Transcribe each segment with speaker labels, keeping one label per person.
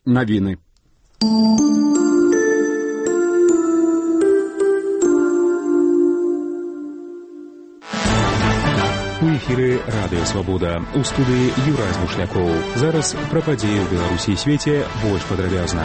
Speaker 1: Навіны.
Speaker 2: У эфіры Радыё Свабода. У студыі Юрай Бушлякоў. Зараз пра падзеі ў Беларусі і свеце больш падрабязна.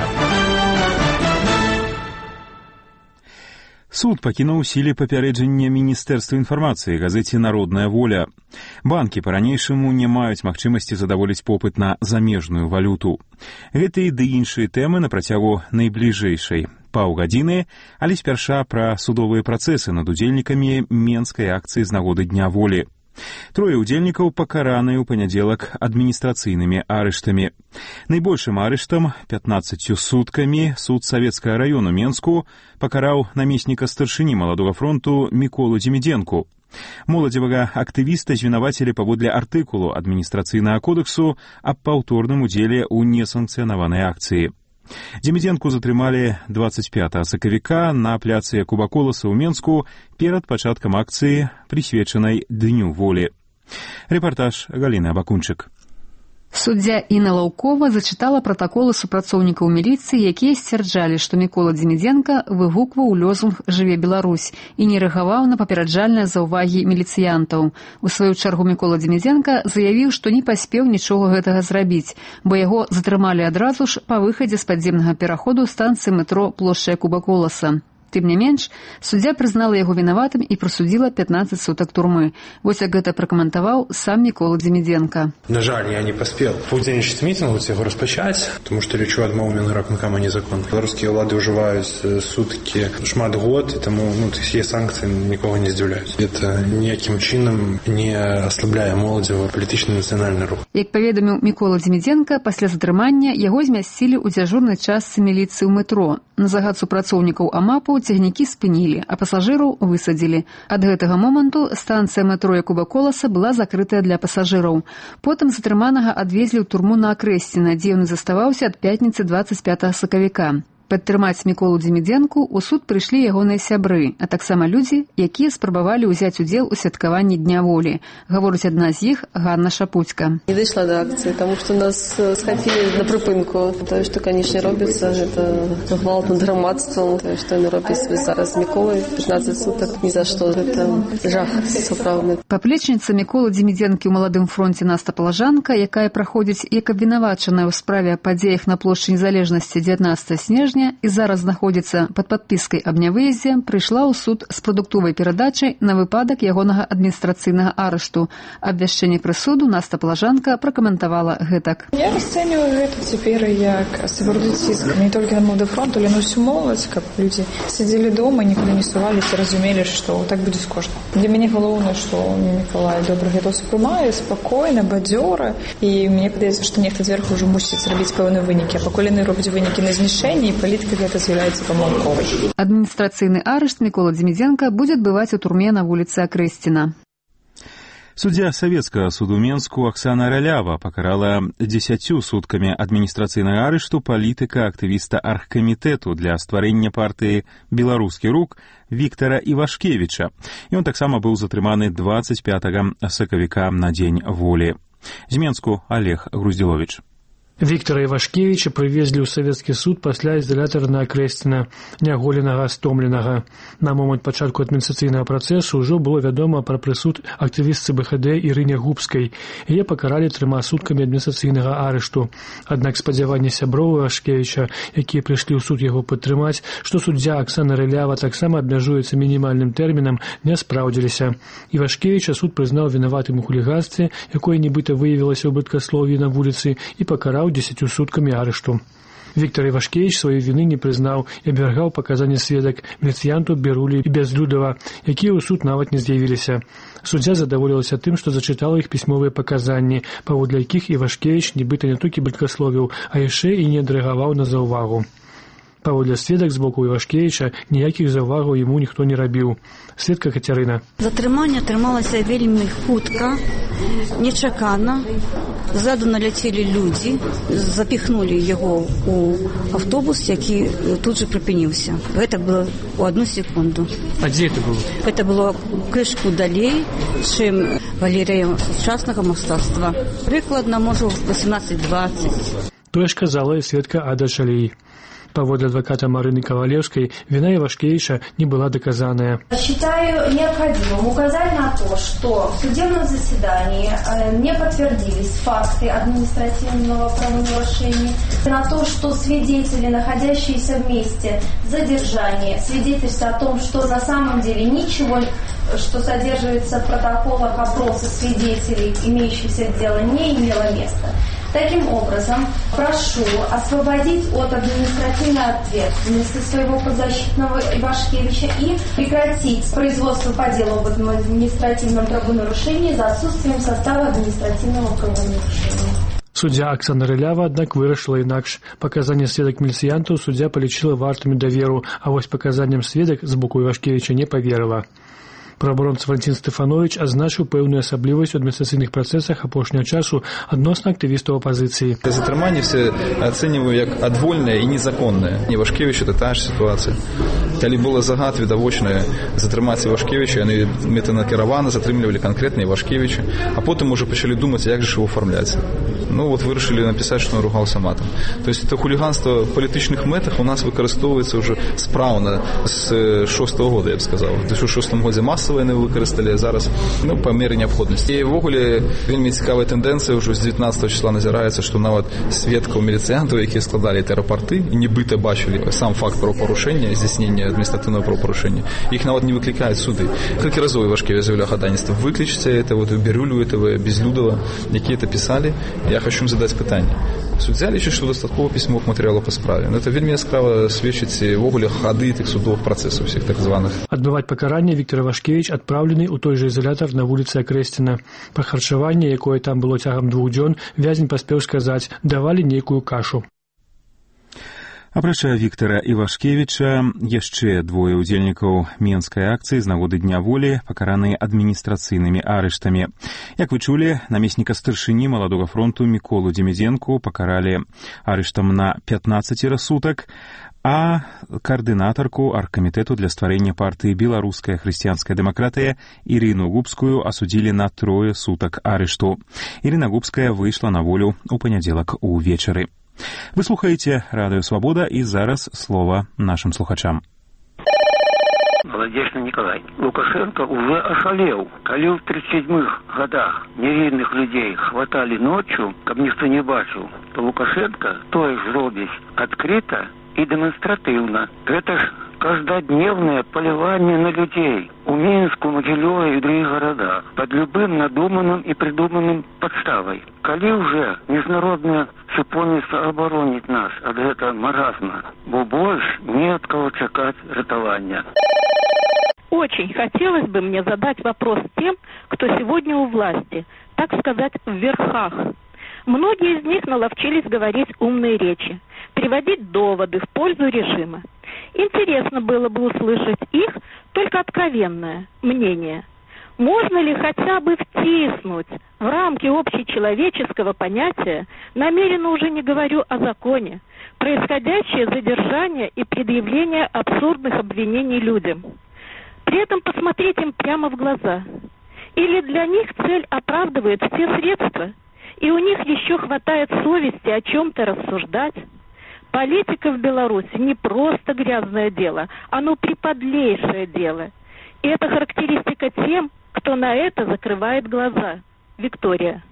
Speaker 2: Суд пакінуў сіле папярэджання Міністэрства інфармацыі газеце «Народная воля». Банкі па-ранейшаму не маюць магчымасці задаволіць попыт на замежную валюту. Гэтыя ды іншыя тэмы на працягу найбліжэйшай паўгадзіны, але спярша пра судовыя працэсы над удзельнікамі менскай акцыі з нагоды Дня волі. Трое удзельнікаў пакараныя ў панядзелак адміністрацыйнымі арыштамі. Найбольшым арыштам 15 суткамі суд Савецкага раёну Менску пакараў намесніка старшыні Маладога фронту Міколу Дзімідзенку. Моладзевага актывіста звінавацілі паводле артыкулу адміністрацыйнага кодэксу аб паўторным удзеле ў несанкцыянаванай акцыі. Дзімідзенку затрымалі 25 сакавіка на пляцы Якуба Коласа ў Менску перад пачаткам акцыі, прысвечанай Дню волі. Рэпартаж Галіны Абакунчык.
Speaker 3: Суддзя Інна Лаўкова зачытала пратаколы супрацоўнікаў міліцыі, якія сцвярджалі, што Мікола Дзімідзенка выгукваў лозунг «Жыве Беларусь» і не рэагаваў на папераджальныя заўвагі міліцыянтаў. У сваю чаргу Мікола Дзімідзенка заявіў, што не паспеў нічога гэтага зрабіць, бо яго затрымалі адразу ж па выхадзе з падземнага пераходу станцыі метро плошча Якуба Коласа. Тым не менш, суддзя прызнала яго вінаватым і прысудзіла 15 сутак турмы. Вось як гэта пракаментаваў сам Мікола Дзімідзенка.
Speaker 4: На жаль, я не паспел паўдзельнічаць мітынгу, яго распачаць, тому што лічу адмову мінракнакама незаконна. Беларускія ўлады ўжываюць суткі шмат год, і таму є санкцыі нікога не здзіўляюць. Гэта ніякім чынам не аслабляе моладзевы палітычны нацыянальны рух.
Speaker 3: Як паведаміў Мікола Дзімідзенка, пасля затрымання яго змясцілі ў дзяжурнай частцы міліцыі ў метро. На загад супрацоўнікаў АМАПу цягнікі спынілі, а пасажыраў высадзілі. Ад гэтага моманту станцыя метро Якуба Коласа была закрытая для пасажыраў. Потым затрыманага адвезлі ў турму на Акрэсціна, дзе ён заставаўся ад пятніцы 25 сакавіка. Падтрымаць Міколу Дзімідзенку ў суд прыйшлі ягоныя сябры, а таксама людзі, якія спрабавалі ўзяць удзел у святкаванні Дня волі. Гаворыць адна з іх Ганна Шапуцька.
Speaker 5: Не дайшла да акцыі, таму што нас схапілі на прыпынку. Тое, што, канечне, робіцца, гэта гвалт над грамадствам. Тое, што яны робяць зараз з Міколай, 15 сутак, ні за што. Гэта жах сапраўдны.
Speaker 3: Паплечніца Міколы Дзімідзенкі ў Маладым фронце Наста Палажанка, якая праходзіць як абвінавачаная ў справе аб падзеях на плошчы Незалежнасці 19 снежня, і зараз знаходзіцца пад падпіскай аб нявыездзе, прыйшла ў суд з прадуктовай перадачай на выпадак ягонага адміністрацыйнага арышту. Абвяшчэнне прысуду Наста Палажанка пракаментавала гэтак.
Speaker 6: Я расцэньваю гэта цяпер як сапраўдны ціск не толькі на Малады фронт, але на ўсю моладзь, каб людзі сядзелі дома, нікуды не суваліся, разумелі, што так будзе з кожным. Для мяне галоўнае, што Мікалай добра гэта ўспрымае, спакойна, бадзёра, і мне падаецца, што нехта зверху ўжо мусіць рабіць пэўныя вынікі, а пакуль яны робяць вынікі на знішэнні, палітыка гэта з'яўляецца памылковай.
Speaker 3: Адміністрацыйны арышт Мікола Дзімідзенка будзе адбываць у турме на вуліцы Акрэсціна.
Speaker 2: Суддзя Савецкага суду Менску Аксана Ралява пакарала 10 суткамі адміністрацыйнага арышту палітыка-актывіста аргкамітэту для стварэння партыі «Беларускі рух» Віктара Івашкевіча. Ён таксама быў затрыманы 25 сакавіка на Дзень волі. З Менску Олег Груздзіловіч.
Speaker 7: Віктара Івашкевіча прывезлі ў савецкі суд пасля ізалятара на Акрэсціна, няголенага, стомленага. На момант пачатку адміністрацыйнага працэсу ўжо было вядома пра прысуд актывістцы БХД Ірыне Губскай. Яе пакаралі 3 суткамі адміністрацыйнага арышту. Аднак спадзяванні сяброў Івашкевіча, якія прыйшлі ў суд яго падтрымаць, што суддзя Аксана Ралява таксама абмяжуецца мінімальным тэрмінам, не спраўдзіліся. Івашкевіча суд прызнаў вінаватым у хуліганстве, якое нібыта выявілася ў брыдкаслов'і на вуліцы, і пакараў 10 суткамі арышту. Віктор Івашкевіч сваёй віны не прызнаў і абвяргаў паказанні сведак міліцыянту Берулі і Бязлюдова, якія ў суд нават не з'явіліся. Суддзя задаволілася тым, што зачытала іх пісьмовыя паказанні, паводле якіх Івашкевіч нібыта не толькі брыдкасловіў, а яшчэ і не адрэагаваў на заўвагу. Паводле сведак з боку Івашкевіча ніякіх заўвагаў яму ніхто не рабіў. Сведка Кацярына.
Speaker 8: Затрыманне атрымалася вельмі хутка, нечакана. Ззаду наляцелі людзі, запіхнулі яго ў аўтобус, які тут же прыпыніўся. Гэта было ў 1 секунду.
Speaker 7: А дзе гэта было?
Speaker 8: Гэта было крышку далей, чым галерэя сучаснага мастацтва. Прыкладна, можа, 18-20.
Speaker 7: Тое ж казала і сведка Ада Шалей. Паводле адвоката Марины Ковалевской, вина Ивашкевича не была доказанная.
Speaker 1: Считаю необходимым указать на то, что в судебном заседании не подтвердились факты административного правонарушения, на то, что свидетели, находящиеся в месте задержания, свидетельствуют о том, что на самом деле ничего, что содержится в протоколах опроса свидетелей, имеющихся дело, не имело места. Таким образом, прошу освободить от административной ответственности своего подзащитного Ивашкевича и прекратить производство по делу об административном правонарушении за отсутствием состава административного правонарушения.
Speaker 7: Суддзя Аксана Рылява, аднак, вырашыла інакш. Паказанні сведак міліцыянтаў суддзя палічыла вартымі даверу, а вось паказанням сведак з боку Івашкевіча не паверыла. Праваабаронца Валентин Стефанович азначыў пэўную асаблівасць у адміністрацыйных працэсах апошняга часу адносна актывістаў апазіцыі.
Speaker 9: Затрыманне все ацэньваю як адвольнае і незаконнае. Івашкевіч — это та ж сітуацыя. Калі было загад відавочнае затрымаць Івашкевіча, яны мэтанакіравана затрымлівалі канкрэтна Івашкевіча, а потым уже пачалі думаць, як же его оформляць. Ну вот вырашылі напісаць, што ругаўся матам. То есть это хуліганство в палітычных мэтах у нас выкарыстоўваецца уже спраўна з 6-го года, я б сказаў. У 6-м годзе масава яны выкарысталі, а зараз па меры неабходнасці. І ўвогуле вельмі цікавая тэндэнцыя ўжо з 19 числа назіраецца, што нават сведкаў міліцыянтаў, якія складалі эти рапорты і нібыта бачылі сам факт правапарушэння, здзяйснення адміністратыўнага правапарушэння, іх нават не выклікаюць суды. Колькі разоў Івашкевич заявляў хадайніцтва: выклічце это, вот Бирюлю этого, Безлюдова, якія это писали. Я хочу им задать пытанне. Суддзя лічыць, што дастаткова пісьмовых матэрыялаў па справе. Но это вельмі яскрава сведчыць увогуле хады тых судовых працэсаў всех так званых.
Speaker 7: Адбываць пакаранне Віктор Івашкевич адпраўлены ў той жа ізалятар на вуліцы Акрэсціна. Пра харчаванне, якое там было цягам 2 дзён, вязень паспеў сказаць: давалі нейкую кашу.
Speaker 2: Апрача Віктара Івашкевіча, яшчэ двое ўдзельнікаў менскай акцыі з нагоды Дня волі пакараныя адміністрацыйнымі арыштамі. Як вы чулі, намесніка старшыні Маладога фронту Міколу Демідзенку пакаралі арыштам на 15 сутак, а координатарку аргкамітэту для стварэння партыі «Беларуская хрысціянская дэмакратыя» Ірыну Губскую асудзілі на 3 сутак арышту. Ірына Губская выйшла на волю ў панядзелак увечары. Вы слухаеце Радыё Свабода, і зараз слова нашим слухачам.
Speaker 10: Молодечный Николай. Лукашенко уже ошалел. Коли в 37-х годах невинных людей хватали ночью, каб ніхто не бачыў, то Лукашенко тое ж робіць адкрыта и демонстративно. Это ж каждодневное поливание на людей у Минску, Могилёве и других городах под любым надуманным и придуманным подставой. Коли уже международное супольніцтва оборонить нас от этого маразма, бо больше не от кого чекать ратования.
Speaker 11: Очень хотелось бы мне задать вопрос тем, кто сегодня у власти, так сказать, в верхах. Многие из них наловчились говорить умные речи, приводить доводы в пользу режима. Интересно было бы услышать их только откровенное мнение. Можно ли хотя бы втиснуть в рамки общечеловеческого понятия, намеренно уже не говорю о законе, происходящее задержание и предъявление абсурдных обвинений людям? При этом посмотреть им прямо в глаза. Или для них цель оправдывает все средства, и у них еще хватает совести о чем-то рассуждать? Политика в Беларуси не просто грязное дело, оно преподлейшее дело. И это характеристика тем, кто на это закрывает глаза. Виктория.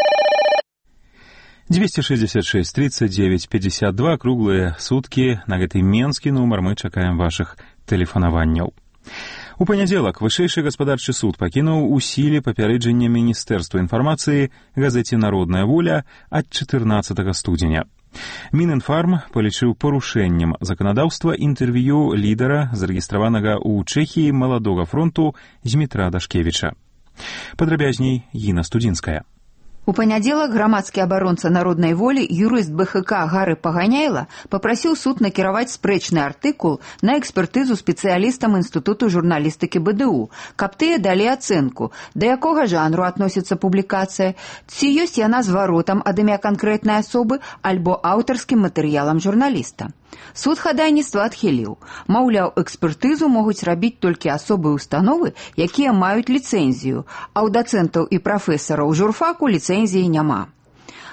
Speaker 2: 266 39 52, круглые суткі. На гэты менскі нумар мы чакаем вашых тэлефанаванняў. У панядзелак вышэйшы гаспадарчы суд пакінуў у сіле папярэджанне Міністэрства інфармацыі газеце «Народная воля» ад 14 студзеня. Мінінфарм палічыў парушэннем заканадаўства інтэрв'ю лідара, зарэгістраванага ў Чэхіі Маладога фронту Змітра Дашкевіча. Падрабязней Гіна Студзінская.
Speaker 12: У панядзелак грамадскі абаронца народнай волі, юрыст БХК Гары Паганяйла папрасіў суд накіраваць спрэчны артыкул на экспертызу спецыялістам Інстытуту журналістыкі БДУ, каб тыя далі ацэнку, да якога жанру адносіцца публікацыя, ці ёсць яна зваротам ад імя канкрэтнай асобы альбо аўтарскім матэрыялам журналіста. Суд хадайніцтва адхіліў. Маўляў, экспертызу могуць рабіць толькі асобы установы, якія маюць ліцэнзію, а ў дацэнтаў і прафесараў журфаку ліцэнзіі няма.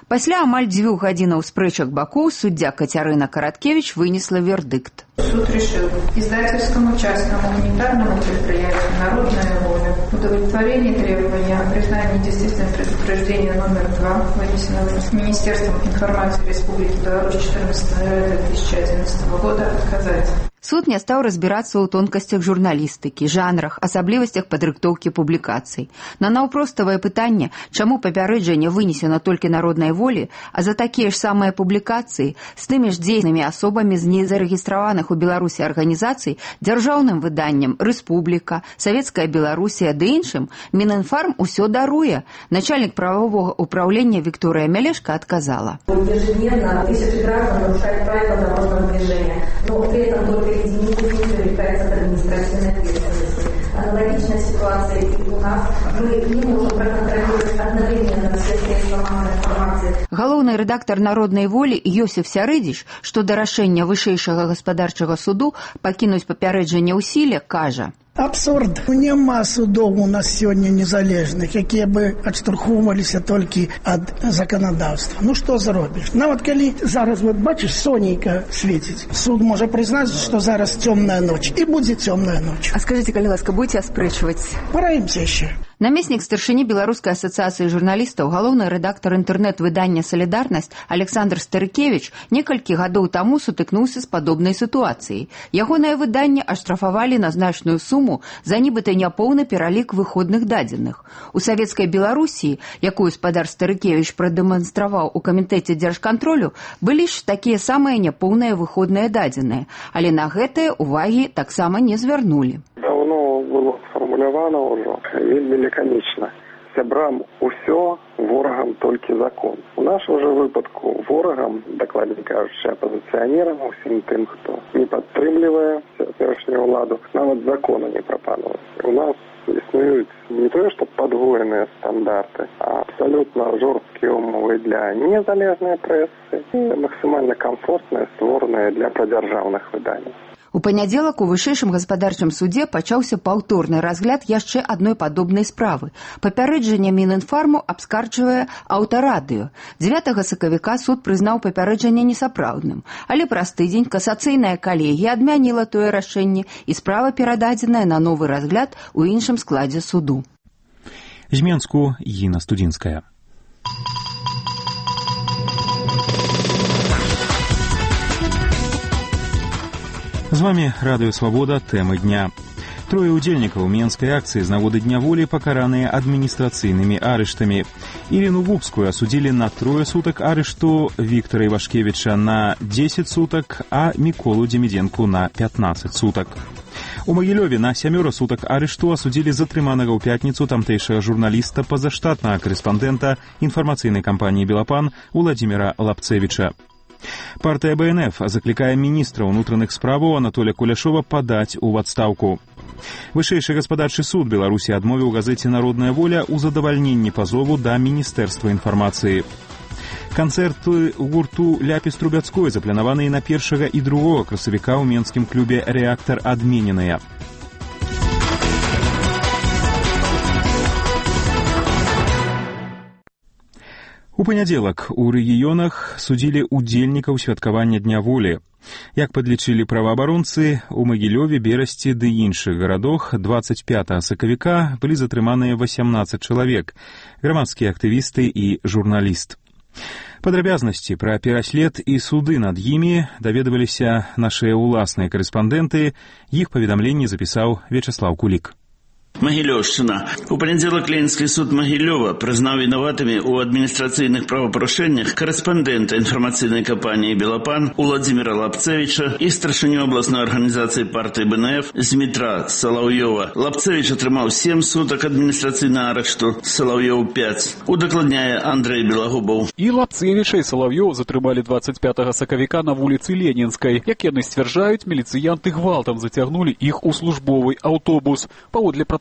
Speaker 12: Пасля амаль 2 гадзінаў спрэчак бакоў суддзя Кацярына Караткевич вынесла вердикт.
Speaker 13: Суд решил издательскому частному гуманитарному предприятию «Народная воля» удовлетворение требования о признании недействительным предупреждения номер 2, вынесенного Министерством информации Республики Беларусь 14 ноября 2011 года, отказать.
Speaker 12: Суд не стаў разбірацца ў тонкасцях журналістыкі, жанрах, асаблівасцях падрыхтоўкі публікацый. На наўпроставае пытанне, чаму папярэджанне вынесена толькі народнай волі, а за такія ж самыя публікацыі з тымі ж дзейснымі асобамі з незарэгістраваных у Беларусі арганізацый, дзяржаўным выданнем «Рэспубліка», «Савецкая Беларусія» ды іншым, Мінінфарм усё даруе. Начальнік правового управления Виктория Мелешко отказала.
Speaker 14: Ежедневно тысячи граждан нарушают правила дорожного движения, но при этом только единицы привлекаются к административной ответственности. Аналогичная ситуация и у нас. Мы не можем проконтролировать одновременно все средства массовой информации.
Speaker 12: Галоўны рэдактар «Народнай волі» Йосиф Сярыдзіч, што да рашэння вышэйшага гаспадарчага суду пакінуць папярэджанне ў сіле, кажа:
Speaker 15: Абсурд. Нема судов у нас сегодня незалежных, якія бы адштурхоўваліся толькі ад законодаўства. Ну што зробіш? Нават калі зараз, вот бачыш, сонейка свеціць, суд можа прызнаць, што зараз цёмная ноч, і будзе цёмная ноч.
Speaker 3: А скажите, калі ласка, будете аспрэчваць?
Speaker 15: Параімся яшчэ.
Speaker 12: Намеснік старшыні Беларускай асацыяцыі журналістаў, галоўны рэдактар інтэрнэт-выдання «Салідарнасць» Александр Старыкевич некалькі гадоў таму сутыкнуўся з падобнай сітуацыяй. Ягонае выданне аштрафавалі на значную суму за нібыта няпоўны пералік выходных дадзеных. У Савецкай Беларусі, якую спадар Старыкевич прадэманстраваў у камітэце дзяржкантролю, былі ж такія самыя няпоўныя выходныя дадзеныя, але на гэтыя увагі таксама не звярнулі.
Speaker 16: Давно было сфармулявана ўжо вельмі лаканічна. Сябрам усё, ворагам толькі закон. У нашым жа выпадку ворагам, дакладней кажучы, апазіцыянерам, усім тым, хто не падтрымлівае цяперашнюю ўладу, нават закону не прапануюць. У нас існуюць не тое, што падвоеныя стандарты, а абсалютна жорсткія умовы для незалежнай прэсы і максімальна камфортныя, створаныя для прадзяржаўных выданняў.
Speaker 12: У панядзелак у вышэйшым гаспадарчым судзе пачаўся паўторны разгляд яшчэ адной падобнай справы. Папярэджанне Мінінфарму абскарджвае аўтарадыё. 9 сакавіка суд прызнаў папярэджанне несапраўдным, але праз тыдзень касацыйная калегія адмяніла тое рашэнне і справа перададзеная на новы разгляд у іншым складзе суду.
Speaker 2: З Менску Інна Студзінская. З вами Радыё Свабода, тэмы дня. Трое удзельнікаў менскай акцыі з нагоды Дня волі пакараныя адміністрацыйнымі арыштамі. Ірену Бубскую асудзілі на 3 сутак арышту, Віктара Івашкевіча на 10 сутак, а Міколу Демідзенку на 15 сутак. У Магілёве на 7 сутак арышту асудзілі затрыманага ў пятніцу тамтэйшага журналіста пазаштатнага карэспандэнта інфармацыйнай кампаніі «Белапан» Уладзіміра Лапцевіча. Партыя БНФ заклікае міністра ўнутраных справаў Анатолія Куляшова падаць у адстаўку. Вышэйшы гаспадарчы суд Беларусі адмовіў газеце «Народная воля» ў задавальненні пазову да Міністэрства інфармацыі. Канцэрты гурту Ляпіс Трубяцкой запланаваныя на 1 і 2 красавіка ў менскім клубе «Рэактар» адмененыя. У панядзелак у рэгіёнах судзілі удзельнікаў святкавання Дня волі. Як падлічылі праваабаронцы, у Магілёве, Берасці ды іншых гарадах 25 сакавіка былі затрыманыя 18 чалавек, грамадскія актывісты і журналіст. Падрабязнасці пра пераслед і суды над імі даведаваліся нашыя ўласныя карэспандэнты, іх паведамленні запісаў Вячаслаў Кулік.
Speaker 17: Магілёўшчына. У панядзелак Ленінскі суд Магілёва прызнаў вінаватымі ў адміністрацыйных правапарушэннях карэспандэнта інфармацыйнай кампаніі «Белапан» Уладзіміра Лапцевіча і старшыню абласной арганізацыі партыі БНФ Змітра Салаўёва. Лапцевіч атрымаў 7 сутак адміністрацыйнага арышту, Салаўёў 5. Удакладняе Андрэй Белагубаў.
Speaker 18: І Лапцевіча і Салаўёў затрымалі 25 сакавіка на вуліцы Ленінскай. Як яны сцвярджаюць, міліцыянты гвалтам зацягнулі іх у службовы аўтобус. Паводле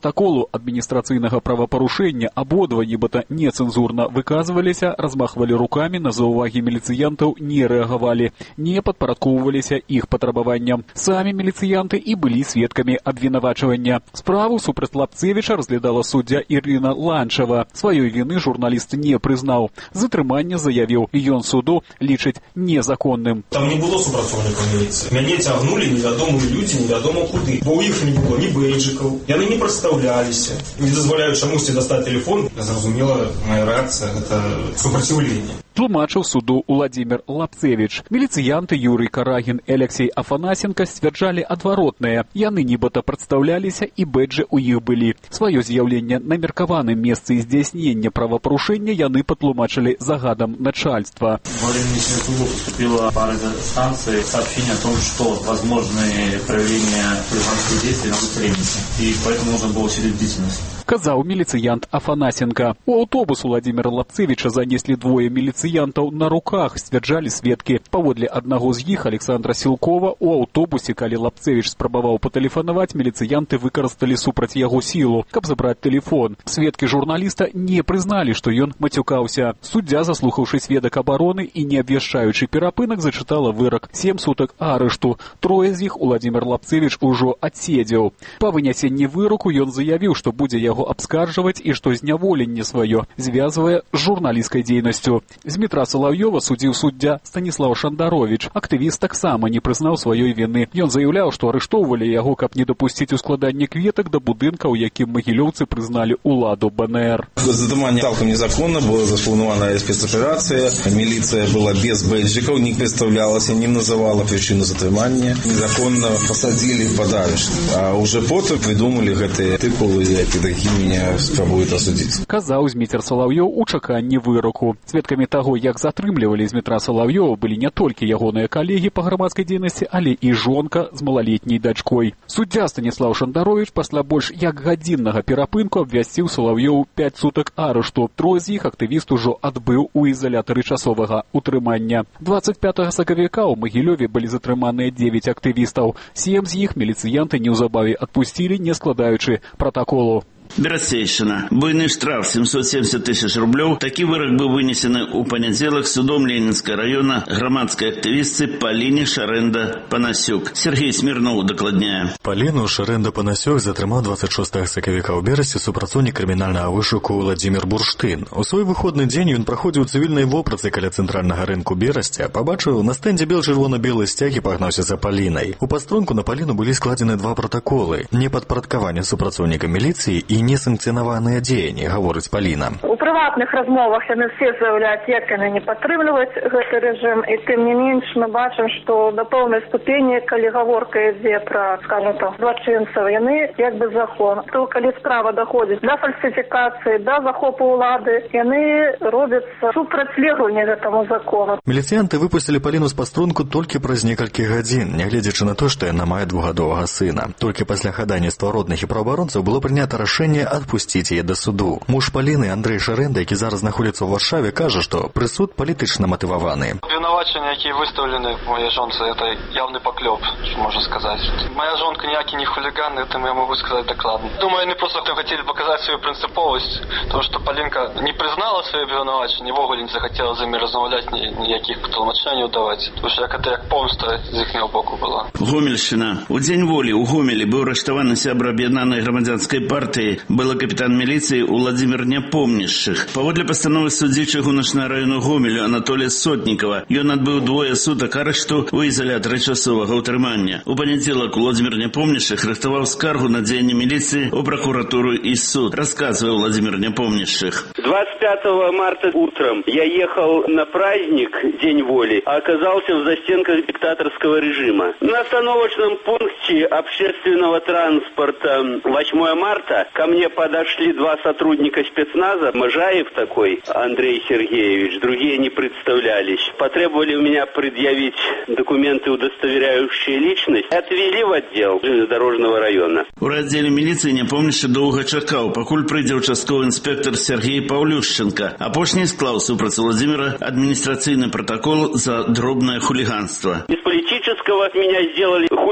Speaker 18: протаколу адміністрацыйнага правапарушэння абодва нібыта нецэнзурна выказваліся, размахвалі рукамі, на заўвагі міліцыянтаў не рэагавалі, не падпарадкоўваліся іх патрабаванням. Самі міліцыянты і былі сведкамі абвінавачвання. Справу супраць Лапцевіча разглядала суддзя Ірына Ланчава. Сваёй віны журналіст не прызнаў. Затрыманне заявіў, ён суду лічыць незаконным.
Speaker 19: Там не было супрацоўнікаў міліцыі. Мяне цягнулі невядомыя людзі, невядома куды. Бо ў іх не было ні бейджыкаў. Яны не прадстаўляліся. Не дазваляюць чамусьці дастаць тэлефон. Зразумела, моя рэакцыя – гэта супраціўленне.
Speaker 18: Тлумачыў суду Владимир Лапцевич. Міліцыянты Юрый Карагін і Алексей Афанасенко сцвярджалі адваротнае. Яны нібыта прадстаўляліся і бэджы ў іх былі. Сваё з'яўленне на меркаваным месцы здзяйснення правапарушэння яны патлумачылі загадам начальства.
Speaker 20: Во время суду поступила пара станций сообщение о том, что возможны проявления хулиганских действий на выселеннице. И поэтому нужно было усилить бдительность.
Speaker 18: Казаў міліцыянт Афанасенко. У аўтобус Владимира Лапцевича занеслі двое міліцыянтаў на руках, сцвярджалі сведкі. Паводле аднаго з іх, Александра Сілкова, у аўтобусе, калі Лапцевич спрабаваў патэлефанаваць, міліцыянты выкарысталі супраць яго сілу, каб забраць тэлефон. Сведкі журналіста не прызналі, што ён мацюкаўся. Суддзя, заслухаўшы сведак абароны і не абвяшчаючы перапынак, зачытала вырак 7 сутак арышту. Трое з іх Владимир Лапцевич ужо адседзеў. Па вынясенні выраку ён заявіў, што будзе яго абскарджваць і што зняволенне сваё звязвае з журналісцкай дзейнасцю. Змітра Салаўёва судзіў суддзя Станіслаў Шандаровіч. Актывіст таксама не прызнаў сваёй віны. Ён заяўляў, што арыштоўвалі яго, каб не дапусціць ускладання кветак да будынка, у якім магілёўцы прызналі уладу БНР.
Speaker 21: Затрыманне цалкам незаконна, была запланаваная спецаперацыя. Міліцыя была без бэджыкаў, не прадстаўлялася, не называла прычыну затрымання. Незаконна пасадзілі пад арышт. А ўжо потым прыдумалі гэтыя артыкулы, які меня спрабуюць асудзіць.
Speaker 18: Казаў Зміцер Салаўёў у чаканні выраку. Сведкамі таго, як затрымлівалі Змітра Салаўёва, былі не толькі ягоныя калегі па грамадскай дзейнасці, але і жонка з малалетняй дачкой. Суддзя Станіслаў Шандаровіч пасля больш як гадзіннага перапынку абвясціў Салаўёву 5 сутак арышту. Трое з іх актывіст ужо адбыў у изолятары часовага утрымання. 25 сакавіка ў Магілёве былі затрыманыя 9 актывістаў. 7 з іх міліцыянты неўзабаве адпусцілі, не складаючы пратаколу.
Speaker 17: Берасцейшчына. Буйны штраф 770 тысяч рублёў. Такі вырак быў вынесены ў панядзелак судом Ленінскага района грамадскай актывістцы Паліне Шарэнда-Панасюк. Сергей Смірноў дакладняе.
Speaker 22: Паліну Шарэнда-Панасюк затрымаў 26 сакавіка ў Берасці супрацоўнік крымінальнага вышуку Владзімір Бурштын. У свой выходны дзень ён праходзіў цывільнай вопратцы каля цэнтральнага рынку Берасця, пабачыў на стэндзе бел-чырвона-белы сцяг і пагнаўся за Палінай. У паструнку на Паліну былі складзены 2 пратаколы: непадпарадкаванне супрацоўніка міліцыі і несанкцыянаваныя дзеянні, гаворыць Паліна.
Speaker 23: У прыватных размовах яны все заяўляюць, як яны не падтрымліваюць гэты рэжым, і тым не менш мы бачым, што да пэўнай ступені, калі гаворка ідзе пра, скажем так, злачынцаў, яны як бы закон. То калі справа даходзіць да фальсіфікацыі, да захопу ўлады, яны робяцца супрацьлеглымі гэтаму закону.
Speaker 22: Міліцыянты выпусцілі Паліну з паструнку толькі праз некалькі гадзін, нягледзячы на то, што яна мае 2гадовага сына. Толькі пасля хадайніцтва родных і праваабаронцаў было прынята рашэнне адпусціць яе да суду. Муж Паліны Андрэй Шарэнда, які зараз знаходзіцца ў Варшаве, кажа, што прысуд палітычна матываваны.
Speaker 24: Обвинувачення, які виставлены моей жонце, это явный поклеп, что можно сказать. Моя жонка ніякий не хулиган, это я могу сказать докладно. Думаю, они просто хотели показать свою принциповость, потому что Полинка не признала свои обвинувачення, вогуле не захотела за мир размовлять, ніяких тлумачень давать, потому что як помста з їхнього боку була.
Speaker 17: Гомельщина. У Дзень волі у Гомелі быў арыштаваны сябра аб'яднанай грамадзянскай партыі, было капітан міліцыі Владзімір Няпомнішчых. Паводле пастановы суддзі чыгуначнага району Гомелю Анатолія Сотнікава, ён адбыў 2 сутак арышту ў изолятары часовага ўтрымання. У панядзелак Владзімір Няпомнішчых рыхтаваў скаргу на дзеянне міліцыі ў прокуратуру и суд, рассказывает Владимир Непомнящих.
Speaker 25: 25 марта утром я ехал на праздник День воли, а оказался в застенках диктаторского режима. На остановочном пункте общественного транспорта 8 марта ко мне подошли 2 сотрудника спецназа, Можаев такой, Андрей Сергеевич, другие не представлялись. Потребовали у меня предъявить документы, удостоверяющие личность, и отвели в отдел железнодорожного района.
Speaker 17: У отделе милиции Непомнящий долго чакал, покуль придет участковый инспектор Сергей Павлющенко. Апошний склал супраць Владимира административный протокол за дробное хулиганство.
Speaker 25: Из политического меня сделали хулиганство.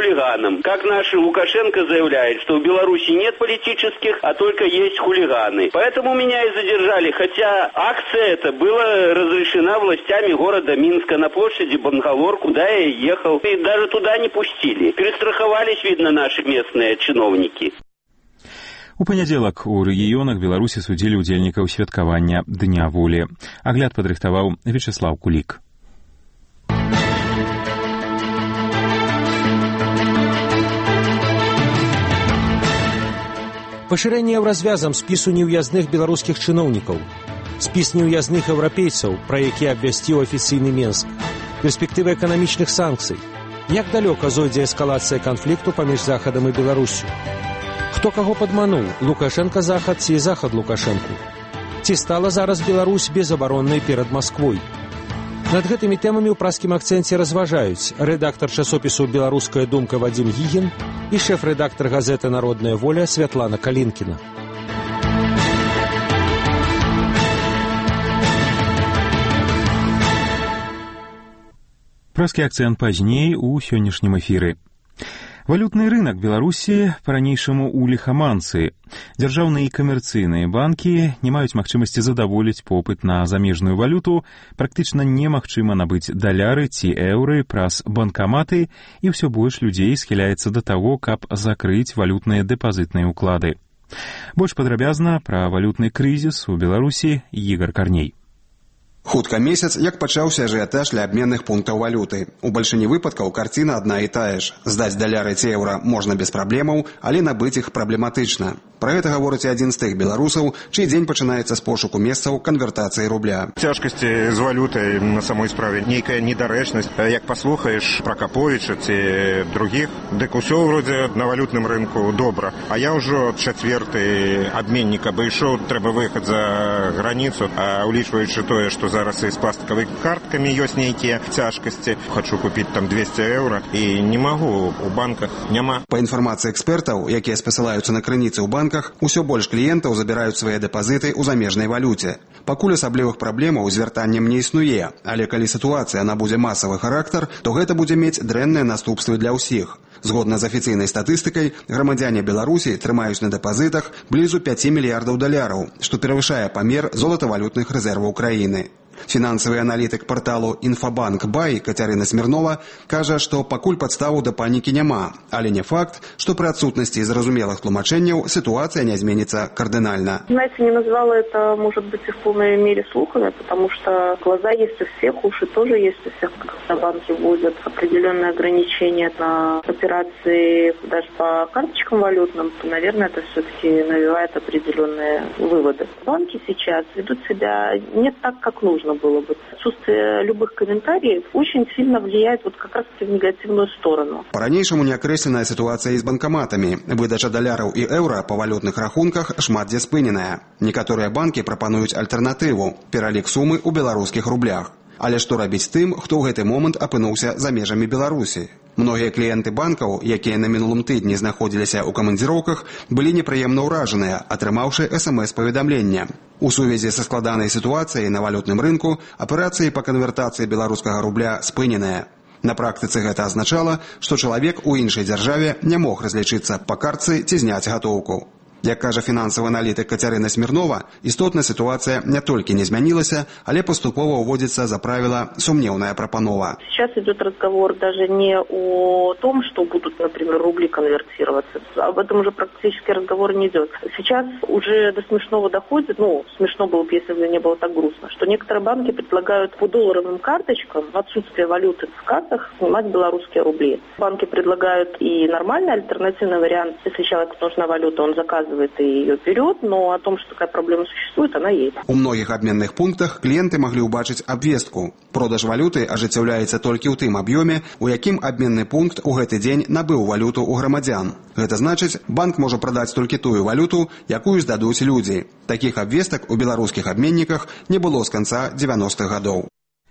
Speaker 25: хулиганам. Как наш Лукашенко заявляет, что в Беларуси нет политических, а только есть хулиганы. Поэтому меня и задержали, хотя акция эта была разрешена властями города Минска на площади Бангалор, куда я ехал. И даже туда не пустили. Перестраховались, видно, наши местные чиновники.
Speaker 2: У панядзелак у рэгіёнах Беларусі судзілі ўдзельнікаў святкавання Дня волі. Агляд падрыхтаваў Вячеслав Кулик.
Speaker 1: Пашырэнне развязам спісу неўязных беларускіх чыноўнікаў, спіс неўязных еўрапейцаў, пра які абвясціў афіцыйны Менск, перспектывы эканамічных санкцый, як далёка зойдзе эскалацыя канфлікту паміж Захадам і Беларусю. Хто каго падмануў, Лукашенко Захад ці Захад Лукашенку? Ці стала зараз Беларусь безабароннай перад Масквой? Над гэтымі тэмамі ў праскім акцэнце разважаюць рэдактар часопісу «Беларуская думка» Вадзім Гігін і шэф-рэдактар газеты «Народная воля» Святлана Калінкіна.
Speaker 2: Праскі акцэнт пазней у сённяшнім эфіры. Валютны рынок Беларусі па-ранейшаму ў ліхаманцы. Дзяржаўныя і камерцыйныя банкі не маюць магчымасці задаволіць попыт на замежную валюту, практычна немагчыма набыць даляры ці эўры праз банкаматы, і ўсё больш людзей схіляецца да таго, каб закрыць валютныя дэпазітныя ўклады. Больш падрабязна пра валютны крызіс у Беларусі Ігар Карней.
Speaker 4: Хутка месяц, як пачаўся ажыятаж ля абменных пунктаў валюты. У бальшыні выпадкаў карціна адна і тая ж. Здаць даляры ці еўра можна без праблемаў, але набыць іх праблематычна. Пра гэта гаворыць адзін з тых беларусаў, чый дзень пачынаецца з пошуку месцаў канвертацыі рубля.
Speaker 5: Цяжкасці з валютай на самой справе, нейкая недарэчнасць. Як паслухаеш пра Каповіча ці другіх, дык усё вроде на валютным рынку добра. А я ўжо чацвёрты абменнік абышоў, трэба выехаць за граніцу, а улічваючы тое, што зараз і з пластикавымі карткамі ёсць нейкія цяжкасці. Хочу купіць там 200 еўра і не магу, у банках няма.
Speaker 4: Па інфармацыі экспертаў, якія спасылаюцца на крыніцы ў банках, усё больш кліентаў забіраюць свае дэпазіты ў замежнай валюце. Пакуль асаблівых праблемаў з вяртаннем не існуе, але калі сітуацыя набудзе масавы характар, то гэта будзе мець дрэнныя наступствы для ўсіх. Згодна з афіцыйнай статыстыкай, грамадзяне Беларусі трымаюць на дэпазітах блізу 5 мільярдаў даляраў, што перавышае памер золатавалютных рэзерваў краіны. Фінансавы аналітык парталу «Інфабанк Бай» Кацярына Смірнова кажа, што пакуль падставу да панікі няма, але не факт, што пры адсутнасці зразумелых тлумачэнняў ситуация не изменится кардинально.
Speaker 23: Знаете, не назвала это, может быть, и в полной мере слухами, потому что глаза есть у всех, уши тоже есть у всех, когда банки вводят определенные ограничения на операции даже по карточкам валютным, то, наверное, это все-таки навевает определенные выводы. Банки сейчас ведут себя не так, как нужно было бы. Отсутствие любых комментариев очень сильно влияет вот как раз в негативную сторону.
Speaker 4: По-ранейшаму неакрэсленая ситуация с банкоматами. Выдача даляраў і еўра по валютных рахунках шмат дзе спыненая. Некаторыя банки прапануюць альтэрнатыву – пералік сумы ў беларускіх рублях. Але што рабіць тым, хто ў гэты момант апынуўся за межамі Беларусі? Многія кліенты банкаў, якія на мінулым тыдні знаходзіліся ў камандзіроўках, былі непрыемна ўражаныя, атрымаўшы СМС-паведамлення. У сувязі са складанай сітуацыяй на валютным рынку аперацыі па канвертацыі беларускага рубля спыненыя. На практыцы гэта азначала, што чалавек у іншай дзяржаве не мог разлічыцца па картцы ці зняць гатоўку. Як кажа фінансавы аналітык Кацярына Смірнова, істотна ситуация не толькі не змянілася, але поступова уводится за правило сумневная пропанова.
Speaker 23: Сейчас идет разговор даже не о том, что будут, например, рубли конвертироваться. Об этом уже практически разговор не идет. Сейчас уже до смешного доходит, смешно было бы, если бы не было так грустно, что некоторые банки предлагают по долларовым карточкам в отсутствие валюты в картах снимать белорусские рубли. Банки предлагают и нормальный альтернативный вариант. Если человеку нужна валюта, он заказывает и ее берет, но о том, что такая проблема существует, она есть.
Speaker 4: У многих обменных пунктах клиенты могли убачыць абвестку. Продаж валюты ажыццяўляецца толькі ў тым аб'ёме, у якім абменны пункт у гэты дзень набыў валюту у грамадзян. Гэта значыць, банк можа прадаць толькі тую валюту, якую здадуць людзі. Такіх абвестак у беларускіх абменніках не было з канца 90-х гадоў.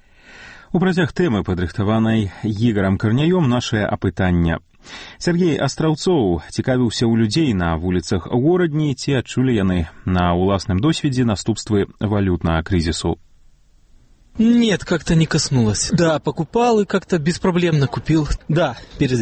Speaker 2: У працяг тэмы, падрыхтаванай Ігарам Карняём, нашае апытанне. Сергей Астраўцоў цікавіўся ў людзей на вуліцах горадні, ці адчулі яны на ўласным досведзе наступствы валютнага кризису.
Speaker 6: Нет, как-то не коснулось. Да, покупал и как-то беспроблемно купил. Да, перед этим.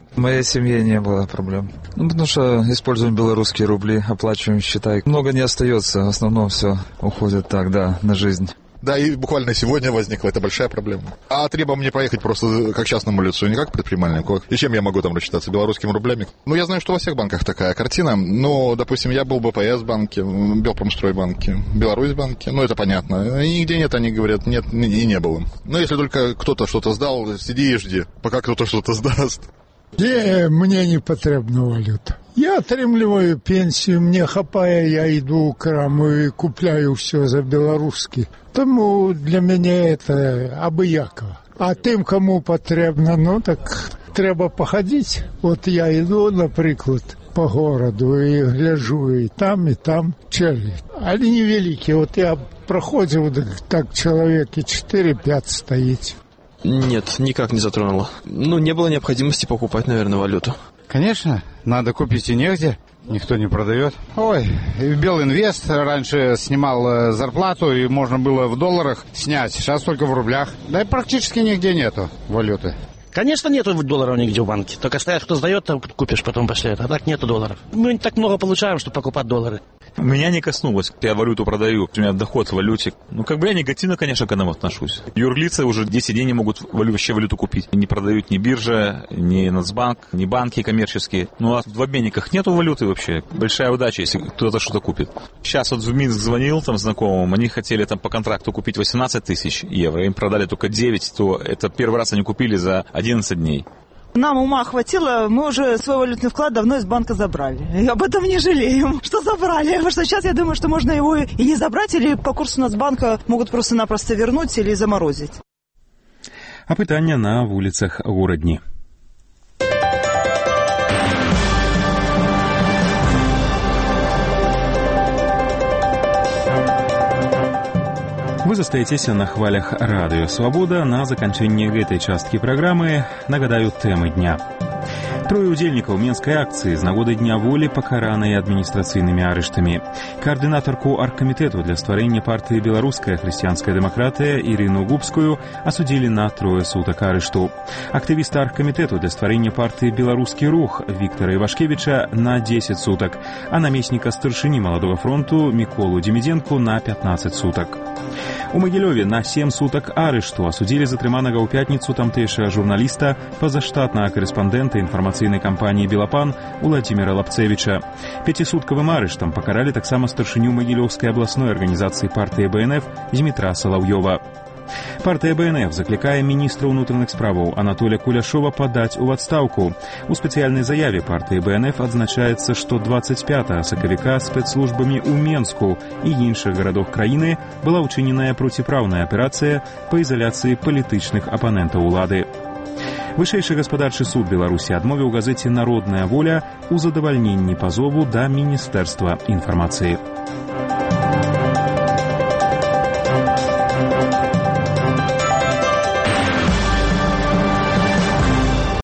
Speaker 6: В моей семье не было проблем. Потому что используем белорусские рубли, оплачиваем счета. Много не остается, в основном все уходит так, да, на жизнь.
Speaker 7: Да, и буквально сегодня возникла эта большая проблема. А треба мне поехать просто как частному лицу, не как предпринимательнику. И чем я могу там рассчитаться? Белорусскими рублями? Ну, я знаю, что во всех банках такая картина. Но, допустим, я был в БПС банке, Белпромстройбанке, Беларусьбанке. Ну, это понятно. И нигде нет, они говорят, нет, и не было. Но если только кто-то что-то сдал, сиди и жди, пока кто-то что-то сдаст.
Speaker 8: Мне не потрібна валюта. Я атрымліваю пенсію, мне хапае, я иду ў краму и купляю все за белорусский. Тому для меня это абыякова. А тем, кому потребно, ну так треба походить. Вот я иду, например, по городу и гляжу и там челядь. Они невеликие. Вот я проходил, так человек и 4-5 стоит.
Speaker 9: Нет, никак не затронуло. Не было необходимости покупать, наверное, валюту.
Speaker 10: Конечно, надо купить и негде. Никто не продает. Белинвест раньше снимал зарплату, и можно было в долларах снять. Сейчас только в рублях. Да и практически нигде нету валюты.
Speaker 26: Конечно, нету долларов нигде в банке. Только стоят, кто сдает, там купишь, потом пошлет. А так нету долларов. Мы не так много получаем, чтобы покупать доллары.
Speaker 2: Меня не коснулось. Я валюту продаю, у меня доход в валюте. Я негативно, конечно, к этому отношусь. Юрлицы уже 10 дней не могут вообще валюту купить. Не продают ни биржа, ни Нацбанк, ни банки коммерческие. А в обменниках нету валюты вообще. Большая удача, если кто-то что-то купит. Сейчас в Минск звонил знакомым, они хотели по контракту купить 18 тысяч евро. Им продали только 9, то это первый раз они купили за 11 дней.
Speaker 27: Нам ума хватило, мы уже свой валютный вклад давно из банка забрали. И об этом не жалеем, что забрали. Потому что сейчас я думаю, что можно его и не забрать, или по курсу Нацбанка могут просто-напросто вернуть или заморозить.
Speaker 2: Апытання на вуліцах горадні. Вы застаецеся на хвалях радыё «Свабода». На заканчэнне гэтай часткі праграмы нагадаю тэмы дня. Трое удзельнікаў менскай акцыі з нагоды Дня волі пакараныя адміністрацыйнымі арыштамі. Каардынатарку аргкамітэту для стварэння партыі «Беларуская хрысціянская дэмакратыя» Ірыну Губскую асудзілі на 3 сутак арышту. Актывіста аргкамітэту для стварэння партыі «Беларускі рух» Віктара Івашкевіча на 10 сутак, а намесніка старшыні Маладога фронту Міколу Демідзенку на 15 сутак. У Магілёве на 7 сутак арышту асудзілі затрыманага ў пятніцу тамтэйшага журналіста, пазаштатнага карэспандэнта інфармацыйнай кампаніі «Белапан» Уладзіміра Лапцэвіча. 5-суткавым арыштам пакаралі таксама старшыню Магілёўскай абласной арганізацыі партыі БНФ Змітра Салаўёва. Партыя БНФ заклікае міністра ўнутраных справаў Анатоля Куляшова падаць у адстаўку. У спецыяльнай заяве партыі БНФ адзначаецца, што 25 сакавіка спецслужбамі ў Менску і іншых гарадах краіны была ўчыненая проціпраўная аперацыя па ізаляцыі палітычных апанентаў улады. Вышэйшы гаспадарчы суд Беларусі адмовіў газеце «Народная воля» у задавальненні пазову да Міністэрства інфармацыі.